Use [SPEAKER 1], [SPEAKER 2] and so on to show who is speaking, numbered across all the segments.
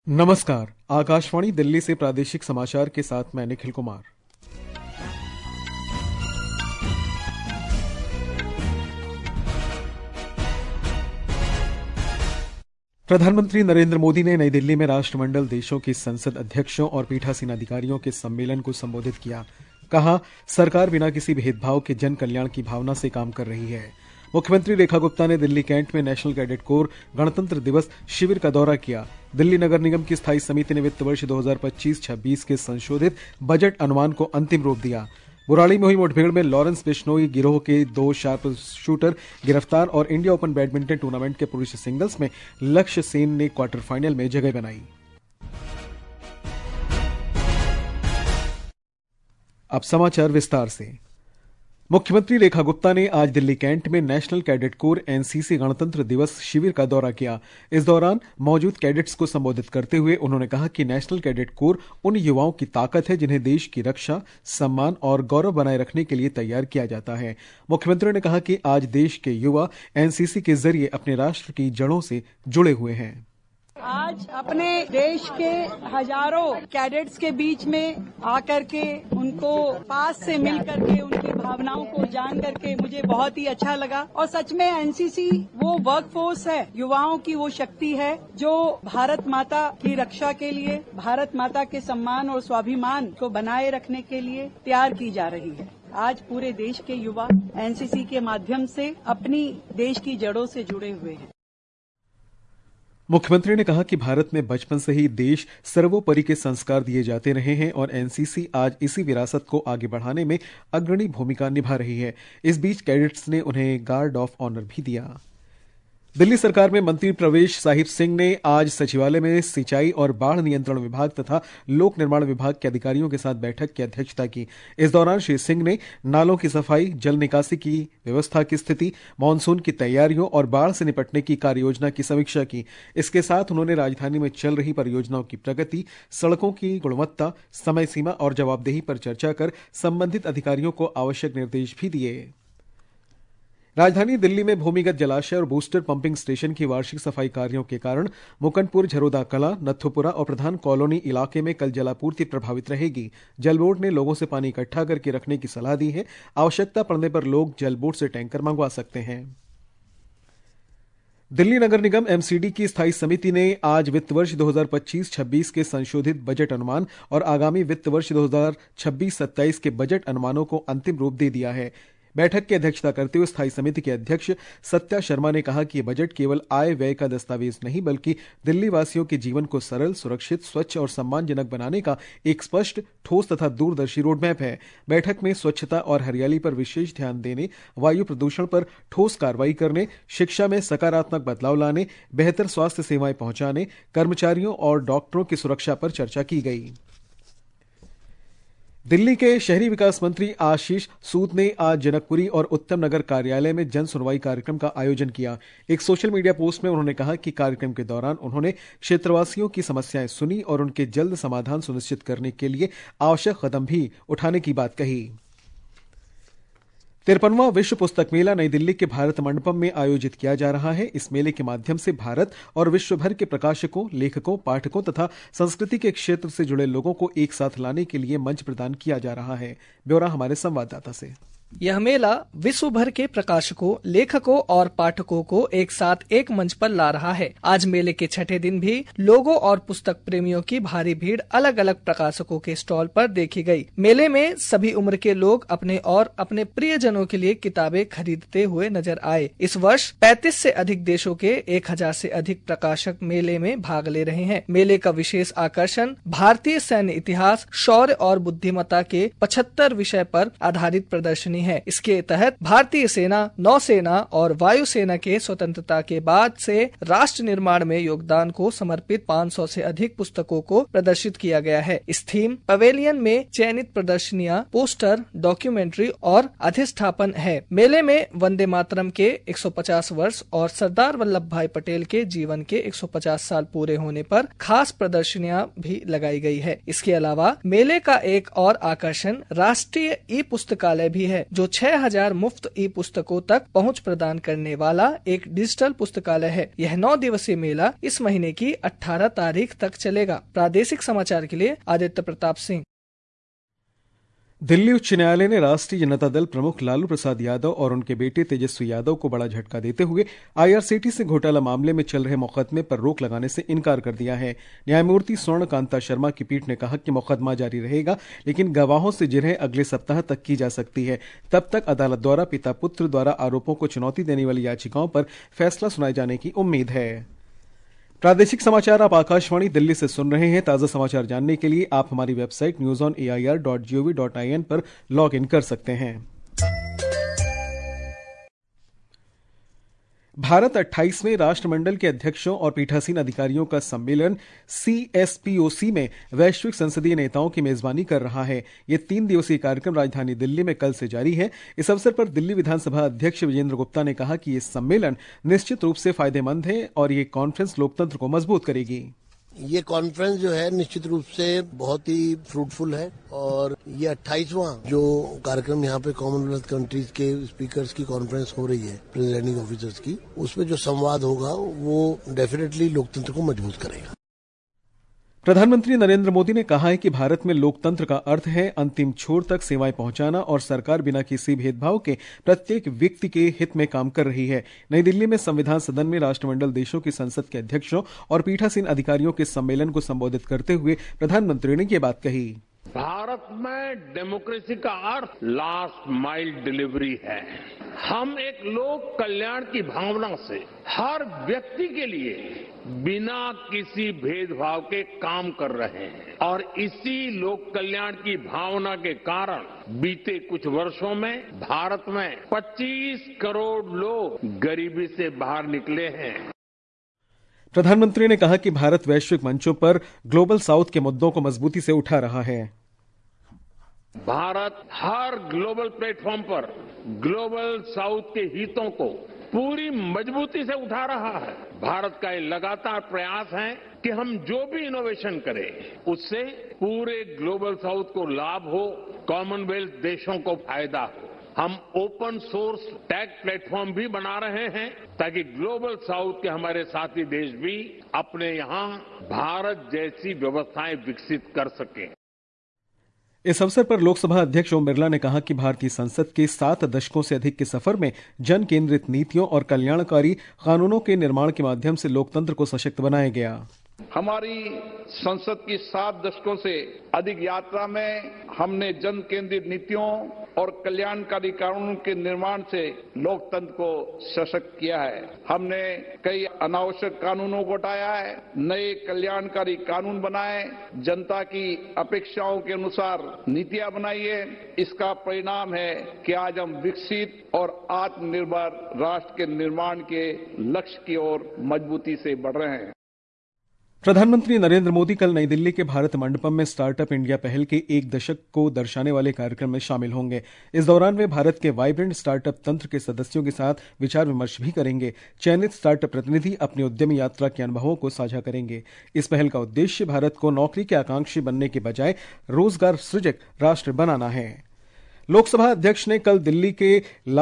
[SPEAKER 1] नमस्कार। आकाशवाणी दिल्ली से प्रादेशिक समाचार के साथ मैं निखिल कुमार। प्रधानमंत्री नरेंद्र मोदी ने नई दिल्ली में राष्ट्रमंडल देशों के संसद अध्यक्षों और पीठासीन अधिकारियों के सम्मेलन को संबोधित किया। कहा, सरकार बिना किसी भेदभाव के जन कल्याण की भावना से काम कर रही है। मुख्यमंत्री रेखा गुप्ता ने दिल्ली कैंट में नेशनल कैडेट कोर गणतंत्र दिवस शिविर का दौरा किया। दिल्ली नगर निगम की स्थायी समिति ने वित्त वर्ष 2025-26 के संशोधित बजट अनुमान को अंतिम रूप दिया। बुराड़ी में हुई मुठभेड़ में लॉरेंस बिश्नोई गिरोह के 2 शार्प शूटर गिरफ्तार और इंडिया ओपन बैडमिंटन टूर्नामेंट के पुरुष सिंगल्स में लक्ष्य सेन ने क्वार्टर फाइनल में जगह बनाई। अब समाचार विस्तार से। मुख्यमंत्री रेखा गुप्ता ने आज दिल्ली कैंट में नेशनल कैडेट कोर एनसीसी गणतंत्र दिवस शिविर का दौरा किया। इस दौरान मौजूद कैडेट्स को संबोधित करते हुए उन्होंने कहा कि नेशनल कैडेट कोर उन युवाओं की ताकत है जिन्हें देश की रक्षा, सम्मान और गौरव बनाए रखने के लिए तैयार किया जाता है। मुख्यमंत्री ने कहा कि आज देश के युवा एनसीसी के जरिए अपने राष्ट्र की जड़ों से जुड़े हुए हैं।
[SPEAKER 2] आज अपने देश के हजारों कैडेट्स के बीच में आकर के उनको पास से मिल करके उनकी भावनाओं को जान करके मुझे बहुत ही अच्छा लगा। और सच में एनसीसी वो वर्कफोर्स है, युवाओं की वो शक्ति है जो भारत माता की रक्षा के लिए, भारत माता के सम्मान और स्वाभिमान को बनाए रखने के लिए तैयार की जा रही है। आज पूरे देश के युवा एनसीसी के माध्यम से अपनी देश की जड़ों से जुड़े हुए हैं।
[SPEAKER 1] मुख्यमंत्री ने कहा कि भारत में बचपन से ही देश सर्वोपरि के संस्कार दिए जाते रहे हैं और एनसीसी आज इसी विरासत को आगे बढ़ाने में अग्रणी भूमिका निभा रही है। इस बीच कैडेट्स ने उन्हें गार्ड ऑफ ऑनर भी दिया। दिल्ली सरकार में मंत्री प्रवेश साहिब सिंह ने आज सचिवालय में सिंचाई और बाढ़ नियंत्रण विभाग तथा लोक निर्माण विभाग के अधिकारियों के साथ बैठक की अध्यक्षता की। इस दौरान श्री सिंह ने नालों की सफाई, जल निकासी की व्यवस्था की स्थिति, मानसून की तैयारियों और बाढ़ से निपटने की कार्ययोजना की समीक्षा की। इसके साथ उन्होंने राजधानी में चल रही परियोजनाओं की प्रगति, सड़कों की गुणवत्ता, समय सीमा और जवाबदेही पर चर्चा कर संबंधित अधिकारियों को आवश्यक निर्देश भी दिए। राजधानी दिल्ली में भूमिगत जलाशय और बूस्टर पंपिंग स्टेशन की वार्षिक सफाई कार्यों के कारण मुकंदपुर, झरोदा कला, नथुपुरा और प्रधान कॉलोनी इलाके में कल जलापूर्ति प्रभावित रहेगी। जल बोर्ड ने लोगों से पानी इकट्ठा करके रखने की सलाह दी है। आवश्यकता पड़ने पर लोग जल बोर्ड से टैंकर मंगवा सकते हैं। दिल्ली नगर निगम एमसीडी की स्थायी समिति ने आज वित्त वर्ष 2025-26 के संशोधित बजट अनुमान और आगामी वित्त वर्ष 2026-27 के बजट अनुमानों को अंतिम रूप दे दिया है। बैठक की अध्यक्षता करते हुए स्थायी समिति के अध्यक्ष सत्या शर्मा ने कहा कि यह बजट केवल आय व्यय का दस्तावेज नहीं बल्कि दिल्ली वासियों के जीवन को सरल, सुरक्षित, स्वच्छ और सम्मानजनक बनाने का एक स्पष्ट, ठोस तथा दूरदर्शी रोडमैप है। बैठक में स्वच्छता और हरियाली पर विशेष ध्यान देने, वायु प्रदूषण पर ठोस कार्रवाई करने, शिक्षा में सकारात्मक बदलाव लाने, बेहतर स्वास्थ्य सेवाएं पहुंचाने, कर्मचारियों और डॉक्टरों की सुरक्षा पर चर्चा की गई। दिल्ली के शहरी विकास मंत्री आशीष सूद ने आज जनकपुरी और उत्तम नगर कार्यालय में जन सुनवाई कार्यक्रम का आयोजन किया। एक सोशल मीडिया पोस्ट में उन्होंने कहा कि कार्यक्रम के दौरान उन्होंने क्षेत्रवासियों की समस्याएं सुनी और उनके जल्द समाधान सुनिश्चित करने के लिए आवश्यक कदम भी उठाने की बात कही। 53वां विश्व पुस्तक मेला नई दिल्ली के भारत मंडपम में आयोजित किया जा रहा है। इस मेले के माध्यम से भारत और विश्व भर के प्रकाशकों, लेखकों, पाठकों तथा संस्कृति के क्षेत्र से जुड़े लोगों को एक साथ लाने के लिए मंच प्रदान किया जा रहा है। ब्यौरा हमारे संवाददाता से।
[SPEAKER 3] यह मेला विश्व भर के प्रकाशकों, लेखकों और पाठकों को एक साथ एक मंच पर ला रहा है। आज मेले के छठे दिन भी लोगों और पुस्तक प्रेमियों की भारी भीड़ अलग अलग प्रकाशकों के स्टॉल पर देखी गई। मेले में सभी उम्र के लोग अपने और अपने प्रियजनों के लिए किताबें खरीदते हुए नजर आए। इस वर्ष 35 से अधिक देशों के 1000 से अधिक प्रकाशक मेले में भाग ले रहे हैं। मेले का विशेष आकर्षण भारतीय सैन्य इतिहास, शौर्य और बुद्धिमत्ता के 75 विषय पर आधारित प्रदर्शनी है। इसके तहत भारतीय सेना, नौसेना और वायुसेना के स्वतंत्रता के बाद से राष्ट्र निर्माण में योगदान को समर्पित 500 से अधिक पुस्तकों को प्रदर्शित किया गया है। इस थीम पवेलियन में चयनित प्रदर्शनियां, पोस्टर, डॉक्यूमेंट्री और अधिष्ठापन है। मेले में वंदे मातरम के 150 वर्ष और सरदार वल्लभ भाई पटेल के जीवन के 150 साल पूरे होने पर खास प्रदर्शनियां भी लगाई गई है। इसके अलावा मेले का एक और आकर्षण राष्ट्रीय ई पुस्तकालय भी है। जो 6000 मुफ्त ई पुस्तकों तक पहुंच प्रदान करने वाला एक डिजिटल पुस्तकालय है। यह 9 दिवसीय मेला इस महीने की 18 तारीख तक चलेगा। प्रादेशिक समाचार के लिए आदित्य प्रताप सिंह।
[SPEAKER 1] दिल्ली उच्च न्यायालय ने राष्ट्रीय जनता दल प्रमुख लालू प्रसाद यादव और उनके बेटे तेजस्वी यादव को बड़ा झटका देते हुए IRCTC घोटाला मामले में चल रहे मुकदमे पर रोक लगाने से इनकार कर दिया है। न्यायमूर्ति स्वर्ण कांता शर्मा की पीठ ने कहा कि मुकदमा जारी रहेगा, लेकिन गवाहों से जिरह अगले सप्ताह तक की जा सकती है। तब तक अदालत द्वारा पिता पुत्र द्वारा आरोपों को चुनौती देने वाली याचिकाओं पर फैसला सुनाए जाने की उम्मीद है। प्रादेशिक समाचार आप आकाशवाणी दिल्ली से सुन रहे हैं। ताज़ा समाचार जानने के लिए आप हमारी वेबसाइट newsonair.gov.in पर लॉग इन कर सकते हैं। भारत 28वें राष्ट्रमंडल के अध्यक्षों और पीठासीन अधिकारियों का सम्मेलन CSPOC में वैश्विक संसदीय नेताओं की मेजबानी कर रहा है। ये 3 दिवसीय कार्यक्रम राजधानी दिल्ली में कल से जारी है। इस अवसर पर दिल्ली विधानसभा अध्यक्ष विजेंद्र गुप्ता ने कहा कि ये सम्मेलन निश्चित रूप से फायदेमंद है और ये कॉन्फ्रेंस लोकतंत्र को मजबूत करेगी।
[SPEAKER 4] ये कॉन्फ्रेंस जो है निश्चित रूप से बहुत ही फ्रूटफुल है और ये 28वां जो कार्यक्रम यहाँ पे कॉमनवेल्थ कंट्रीज के स्पीकर्स की कॉन्फ्रेंस हो रही है प्रेसिडेंटिंग ऑफिसर्स की, उसमें जो संवाद होगा वो डेफिनेटली लोकतंत्र को मजबूत करेगा।
[SPEAKER 1] प्रधानमंत्री नरेंद्र मोदी ने कहा है कि भारत में लोकतंत्र का अर्थ है अंतिम छोर तक सेवाएं पहुंचाना और सरकार बिना किसी भेदभाव के प्रत्येक व्यक्ति के हित में काम कर रही है। नई दिल्ली में संविधान सदन में राष्ट्रमंडल देशों की संसद के अध्यक्षों और पीठासीन अधिकारियों के सम्मेलन को संबोधित करते हुए प्रधानमंत्री ने ये बात कही।
[SPEAKER 5] भारत में डेमोक्रेसी का अर्थ लास्ट माइल डिलीवरी है। हम एक लोक कल्याण की भावना से हर व्यक्ति के लिए बिना किसी भेदभाव के काम कर रहे हैं और इसी लोक कल्याण की भावना के कारण बीते कुछ वर्षों में भारत में 25 करोड़ लोग गरीबी से बाहर निकले हैं।
[SPEAKER 1] प्रधानमंत्री ने कहा कि भारत वैश्विक मंचों पर ग्लोबल साउथ के मुद्दों को मजबूती से उठा रहा है।
[SPEAKER 5] भारत हर ग्लोबल प्लेटफॉर्म पर ग्लोबल साउथ के हितों को पूरी मजबूती से उठा रहा है। भारत का ये लगातार प्रयास है कि हम जो भी इनोवेशन करें उससे पूरे ग्लोबल साउथ को लाभ हो, कॉमनवेल्थ देशों को फायदा हो। हम ओपन सोर्स टेक प्लेटफॉर्म भी बना रहे हैं ताकि ग्लोबल साउथ के हमारे साथी देश भी अपने यहां भारत जैसी व्यवस्थाएं विकसित कर सकें।
[SPEAKER 1] इस अवसर पर लोकसभा अध्यक्ष ओम बिरला ने कहा कि भारतीय संसद के 7 दशकों से अधिक के सफर में जन केंद्रित नीतियों और कल्याणकारी कानूनों के निर्माण के माध्यम से लोकतंत्र को सशक्त बनाया गया।
[SPEAKER 6] हमारी संसद की 7 दशकों से अधिक यात्रा में हमने जन केंद्रित नीतियों और कल्याणकारी कानूनों के निर्माण से लोकतंत्र को सशक्त किया है। हमने कई अनावश्यक कानूनों को हटाया है, नए कल्याणकारी कानून बनाए, जनता की अपेक्षाओं के अनुसार नीतियां बनाई है। इसका परिणाम है कि आज हम विकसित और आत्मनिर्भर राष्ट्र के निर्माण के लक्ष्य की ओर मजबूती से बढ़ रहे हैं।
[SPEAKER 1] प्रधानमंत्री नरेंद्र मोदी कल नई दिल्ली के भारत मंडपम में स्टार्टअप इंडिया पहल के 1 दशक को दर्शाने वाले कार्यक्रम में शामिल होंगे। इस दौरान वे भारत के वाइब्रेंट स्टार्टअप तंत्र के सदस्यों के साथ विचार विमर्श भी करेंगे। चयनित स्टार्टअप प्रतिनिधि अपनी उद्यमी यात्रा के अनुभवों को साझा करेंगे। इस पहल का उद्देश्य भारत को नौकरी के आकांक्षी बनने के बजाय रोजगार सृजक राष्ट्र बनाना है। लोकसभा अध्यक्ष ने कल दिल्ली के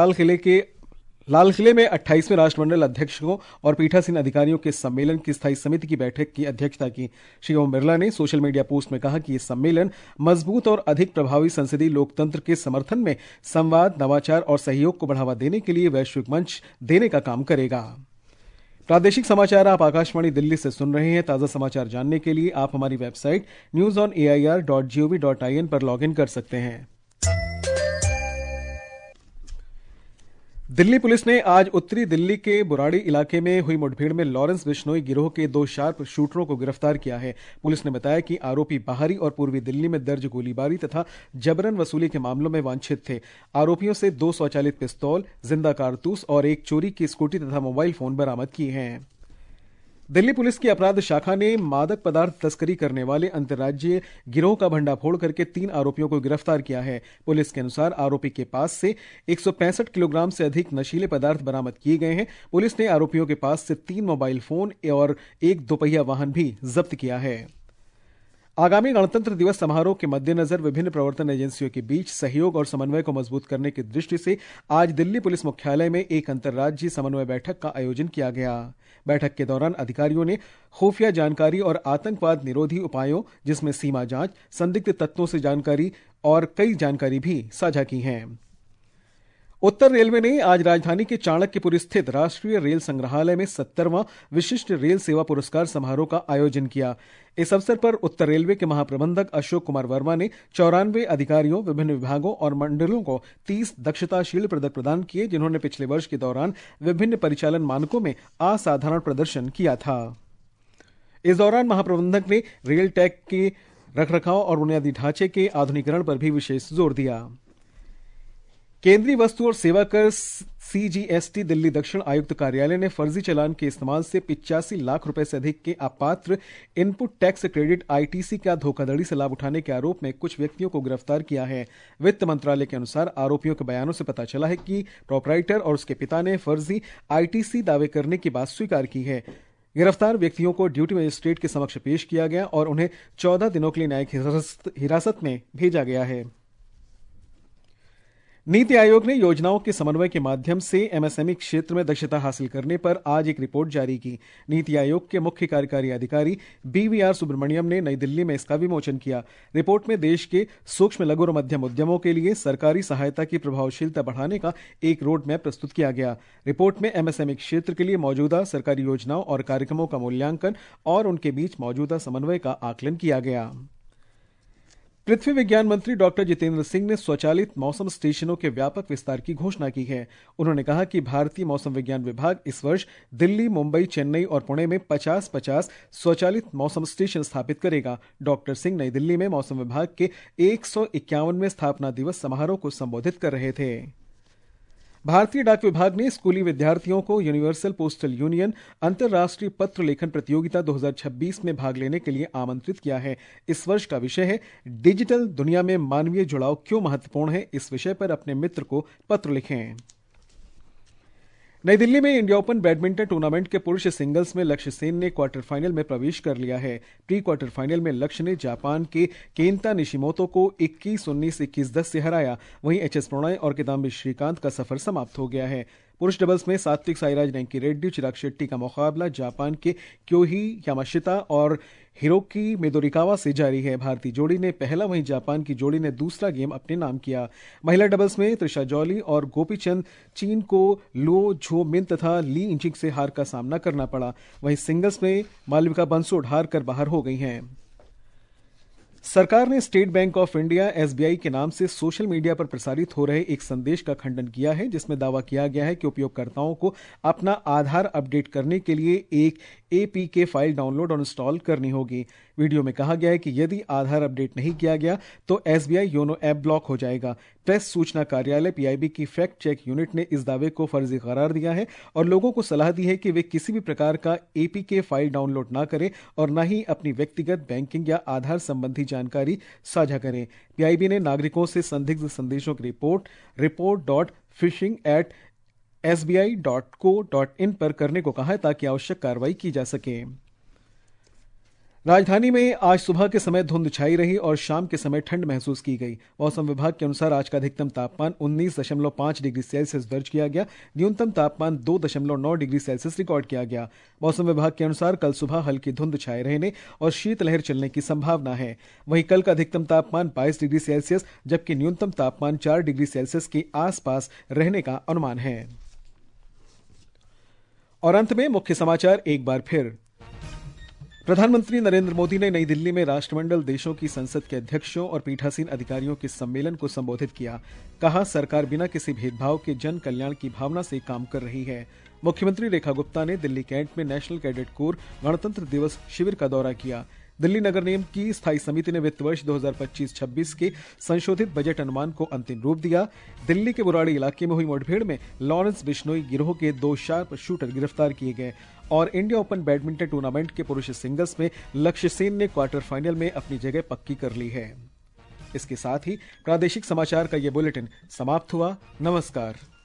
[SPEAKER 1] लाल किले में 28वें राष्ट्रमंडल अध्यक्षों और पीठासीन अधिकारियों के सम्मेलन की स्थायी समिति की बैठक की अध्यक्षता की। श्री ओम बिरला ने सोशल मीडिया पोस्ट में कहा कि यह सम्मेलन मजबूत और अधिक प्रभावी संसदीय लोकतंत्र के समर्थन में संवाद, नवाचार और सहयोग को बढ़ावा देने के लिए वैश्विक मंच देने का काम करेगा। प्रादेशिक समाचार आप आकाशवाणी दिल्ली से सुन रहे हैं। ताज़ा समाचार जानने के लिए आप हमारी वेबसाइट newsonair.gov.in पर लॉग इन कर सकते हैं। दिल्ली पुलिस ने आज उत्तरी दिल्ली के बुराड़ी इलाके में हुई मुठभेड़ में लॉरेंस बिश्नोई गिरोह के 2 शार्प शूटरों को गिरफ्तार किया है। पुलिस ने बताया कि आरोपी बाहरी और पूर्वी दिल्ली में दर्ज गोलीबारी तथा जबरन वसूली के मामलों में वांछित थे। आरोपियों से 2 स्वचालित पिस्तौल, जिंदा कारतूस और एक चोरी की स्कूटी तथा मोबाइल फोन बरामद किए हैं। दिल्ली पुलिस की अपराध शाखा ने मादक पदार्थ तस्करी करने वाले अंतर्राज्यीय गिरोह का भंडाफोड़ करके 3 आरोपियों को गिरफ्तार किया है। पुलिस के अनुसार आरोपी के पास से 165 किलोग्राम से अधिक नशीले पदार्थ बरामद किए गए हैं। पुलिस ने आरोपियों के पास से 3 मोबाइल फोन और एक 2 पहिया वाहन भी जब्त किया है। आगामी गणतंत्र दिवस समारोह के मद्देनजर विभिन्न प्रवर्तन एजेंसियों के बीच सहयोग और समन्वय को मजबूत करने की दृष्टि से आज दिल्ली पुलिस मुख्यालय में एक अंतर्राज्यीय समन्वय बैठक का आयोजन किया गया। बैठक के दौरान अधिकारियों ने खुफिया जानकारी और आतंकवाद निरोधी उपायों, जिसमें सीमा जांच, संदिग्ध तत्वों से जानकारी और कई जानकारी भी साझा की हैं। उत्तर रेलवे ने आज राजधानी के चाणक्यपुर स्थित राष्ट्रीय रेल संग्रहालय में 70वां विशिष्ट रेल सेवा पुरस्कार समारोह का आयोजन किया। इस अवसर पर उत्तर रेलवे के महाप्रबंधक अशोक कुमार वर्मा ने 94 अधिकारियों, विभिन्न विभागों और मंडलों को 30 दक्षताशील पदक प्रदान किए, जिन्होंने पिछले वर्ष के दौरान विभिन्न परिचालन मानकों में असाधारण प्रदर्शन किया था। इस दौरान महाप्रबंधक ने रेल टैग के रखरखाव और बुनियादी ढांचे के आधुनिकीकरण पर भी विशेष जोर दिया। केंद्रीय वस्तु और सेवा कर CGST दिल्ली दक्षिण आयुक्त कार्यालय ने फर्जी चालान के इस्तेमाल से 85 लाख रुपए से अधिक के अपात्र इनपुट टैक्स क्रेडिट ITC का धोखाधड़ी से लाभ उठाने के आरोप में कुछ व्यक्तियों को गिरफ्तार किया है। वित्त मंत्रालय के अनुसार आरोपियों के बयानों से पता चला है कि प्रोपराइटर और उसके पिता ने फर्जी ITC दावे करने की बात स्वीकार की है। गिरफ्तार व्यक्तियों को ड्यूटी मजिस्ट्रेट के समक्ष पेश किया गया और उन्हें 14 दिनों के लिए न्यायिक हिरासत में भेजा गया है। नीति आयोग ने योजनाओं के समन्वय के माध्यम से MSME क्षेत्र में दक्षता हासिल करने पर आज एक रिपोर्ट जारी की। नीति आयोग के मुख्य कार्यकारी अधिकारी BVR सुब्रमण्यम ने नई दिल्ली में इसका विमोचन किया। रिपोर्ट में देश के सूक्ष्म, लघु और मध्यम उद्यमों के लिए सरकारी सहायता की प्रभावशीलता बढ़ाने का एक रोड मैप प्रस्तुत किया गया। रिपोर्ट में MSME क्षेत्र के लिए मौजूदा सरकारी योजनाओं और कार्यक्रमों का मूल्यांकन और उनके बीच मौजूदा समन्वय का आकलन किया गया। पृथ्वी विज्ञान मंत्री डॉक्टर जितेंद्र सिंह ने स्वचालित मौसम स्टेशनों के व्यापक विस्तार की घोषणा की है। उन्होंने कहा कि भारतीय मौसम विज्ञान विभाग इस वर्ष दिल्ली, मुंबई, चेन्नई और पुणे में 50-50 स्वचालित मौसम स्टेशन स्थापित करेगा। डॉक्टर सिंह नई दिल्ली में मौसम विभाग के 151वें स्थापना दिवस समारोह को संबोधित कर रहे थे। भारतीय डाक विभाग ने स्कूली विद्यार्थियों को यूनिवर्सल पोस्टल यूनियन अंतर्राष्ट्रीय पत्र लेखन प्रतियोगिता 2026 में भाग लेने के लिए आमंत्रित किया है। इस वर्ष का विषय है डिजिटल दुनिया में मानवीय जुड़ाव क्यों महत्वपूर्ण है। इस विषय पर अपने मित्र को पत्र लिखें। नई दिल्ली में इंडिया ओपन बैडमिंटन टूर्नामेंट के पुरुष सिंगल्स में लक्ष्य सेन ने क्वार्टर फाइनल में प्रवेश कर लिया है। प्री क्वार्टर फाइनल में लक्ष्य ने जापान के केंता निशिमोतो को 21-19, 21-10 से हराया। वहीं HS प्रणय और किदाम्बी श्रीकांत का सफर समाप्त हो गया है। पुरुष डबल्स में सात्विक साईराज रैंकी रेड्डी, चिराग शेट्टी का मुकाबला जापान के क्योही यामाशिता और हिरोकी मिदोरिकावा से जारी है। भारतीय जोड़ी ने पहला, वहीं जापान की जोड़ी ने दूसरा गेम अपने नाम किया। महिला डबल्स में त्रिशा जॉली और गोपीचंद चीन को लो झो मिन तथा ली इंचिंग से हार का सामना करना पड़ा। वहीं सिंगल्स में मालविका बंसोड हार कर बाहर हो गई हैं। सरकार ने State Bank of India SBI के नाम से सोशल मीडिया पर प्रसारित हो रहे एक संदेश का खंडन किया है, जिसमें दावा किया गया है कि उपयोगकर्ताओं को अपना आधार अपडेट करने के लिए एक APK फाइल डाउनलोड और इंस्टॉल करनी होगी। वीडियो में कहा गया है कि यदि आधार अपडेट नहीं किया गया तो SBI योनो ऐप ब्लॉक हो जाएगा। प्रेस सूचना कार्यालय PIB की फैक्ट चेक यूनिट ने इस दावे को फर्जी करार दिया है और लोगों को सलाह दी है कि वे किसी भी प्रकार का APK फाइल डाउनलोड ना करें और न ही अपनी व्यक्तिगत बैंकिंग या आधार संबंधी जानकारी साझा करें। PIB ने नागरिकों से संदिग्ध संदेशों की report.phishing@sbi.co.in पर करने को कहा है ताकि आवश्यक कार्रवाई की जा सके। राजधानी में आज सुबह के समय धुंध छाई रही और शाम के समय ठंड महसूस की गई। मौसम विभाग के अनुसार आज का अधिकतम तापमान 19.5 डिग्री सेल्सियस दर्ज किया गया। न्यूनतम तापमान 2.9 डिग्री सेल्सियस रिकॉर्ड किया गया। मौसम विभाग के अनुसार कल सुबह हल्की धुंध छाए रहने और शीतलहर चलने की संभावना है। वहीं कल का अधिकतम तापमान 22 डिग्री सेल्सियस जबकि न्यूनतम तापमान 4 डिग्री सेल्सियस के आसपास रहने का अनुमान है। और अंत में मुख्य समाचार एक बार फिर। प्रधानमंत्री नरेंद्र मोदी ने नई दिल्ली में राष्ट्रमंडल देशों की संसद के अध्यक्षों और पीठासीन अधिकारियों के सम्मेलन को संबोधित किया। कहा, सरकार बिना किसी भेदभाव के जन कल्याण की भावना से काम कर रही है। मुख्यमंत्री रेखा गुप्ता ने दिल्ली कैंट में नेशनल कैडेट कोर गणतंत्र दिवस शिविर का दौरा किया। दिल्ली नगर निगम की स्थायी समिति ने वित्त वर्ष 2025-26 के संशोधित बजट अनुमान को अंतिम रूप दिया। दिल्ली के बुराड़ी इलाके में हुई मुठभेड़ में लॉरेंस बिश्नोई गिरोह के 2 शार्प शूटर गिरफ्तार किए गए। और इंडिया ओपन बैडमिंटन टूर्नामेंट के पुरुष सिंगल्स में लक्ष्य सेन ने क्वार्टर फाइनल में अपनी जगह पक्की कर ली है। इसके साथ ही प्रादेशिक समाचार का ये बुलेटिन समाप्त हुआ। नमस्कार।